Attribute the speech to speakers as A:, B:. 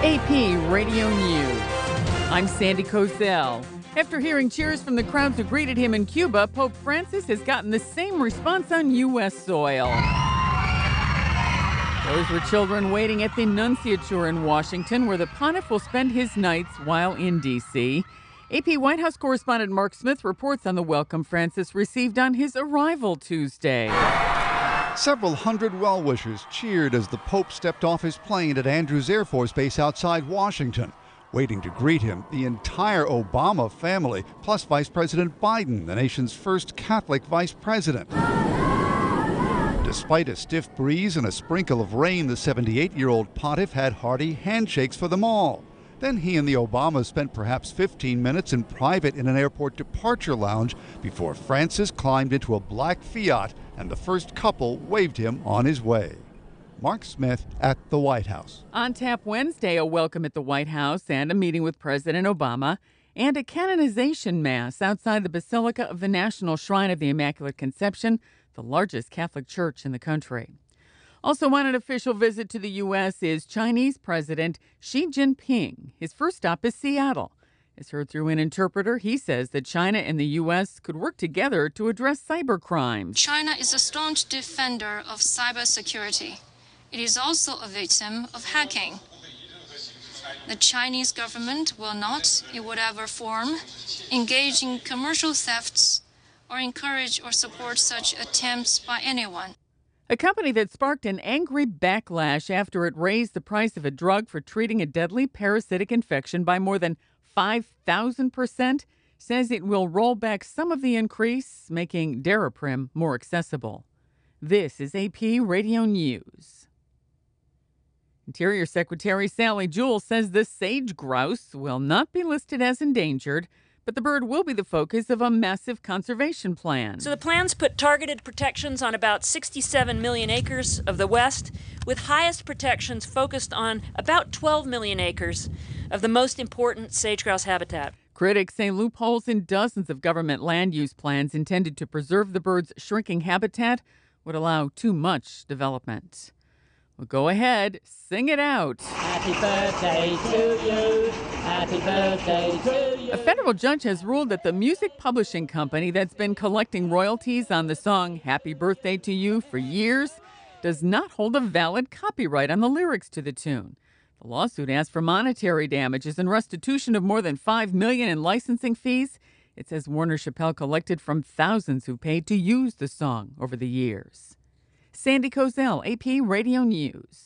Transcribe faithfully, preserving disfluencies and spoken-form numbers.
A: A P Radio News. I'm Sandy Kozel. After hearing cheers from the crowds who greeted him in Cuba, Pope Francis has gotten the same response on U S soil. Those were children waiting at the Nunciature in Washington, where the pontiff will spend his nights while in D C A P White House correspondent Mark Smith reports on the welcome Francis received on his arrival Tuesday.
B: Several hundred well-wishers cheered as the Pope stepped off his plane at Andrews Air Force Base outside Washington. Waiting to greet him, the entire Obama family, plus Vice President Biden, the nation's first Catholic vice president. Despite a stiff breeze and a sprinkle of rain, the seventy-eight-year-old pontiff had hearty handshakes for them all. Then he and the Obamas spent perhaps fifteen minutes in private in an airport departure lounge before Francis climbed into a black Fiat and the first couple waved him on his way. Mark Smith at the White House.
A: On tap Wednesday, a welcome at the White House and a meeting with President Obama and a canonization mass outside the Basilica of the National Shrine of the Immaculate Conception, the largest Catholic church in the country. Also on an official visit to the U S is Chinese President Xi Jinping. His first stop is Seattle. As heard through an interpreter, he says that China and the U S could work together to address cyber crimes.
C: China is a staunch defender of cybersecurity. It is also a victim of hacking. The Chinese government will not, in whatever form, engage in commercial thefts or encourage or support such attempts by anyone.
A: A company that sparked an angry backlash after it raised the price of a drug for treating a deadly parasitic infection by more than five thousand percent says it will roll back some of the increase, making Daraprim more accessible. This is A P Radio News. Interior Secretary Sally Jewell says the sage grouse will not be listed as endangered, but the bird will be the focus of a massive conservation plan.
D: So the plans put targeted protections on about sixty-seven million acres of the West, with highest protections focused on about twelve million acres of the most important sage-grouse habitat.
A: Critics say loopholes in dozens of government land use plans intended to preserve the bird's shrinking habitat would allow too much development. Well, go ahead, sing it out.
E: Happy birthday to you. Happy birthday to you.
A: A federal judge has ruled that the music publishing company that's been collecting royalties on the song Happy Birthday to You for years does not hold a valid copyright on the lyrics to the tune. The lawsuit asks for monetary damages and restitution of more than five million dollars in licensing fees. It says Warner Chappell collected from thousands who paid to use the song over the years. Sandy Kozel, A P Radio News.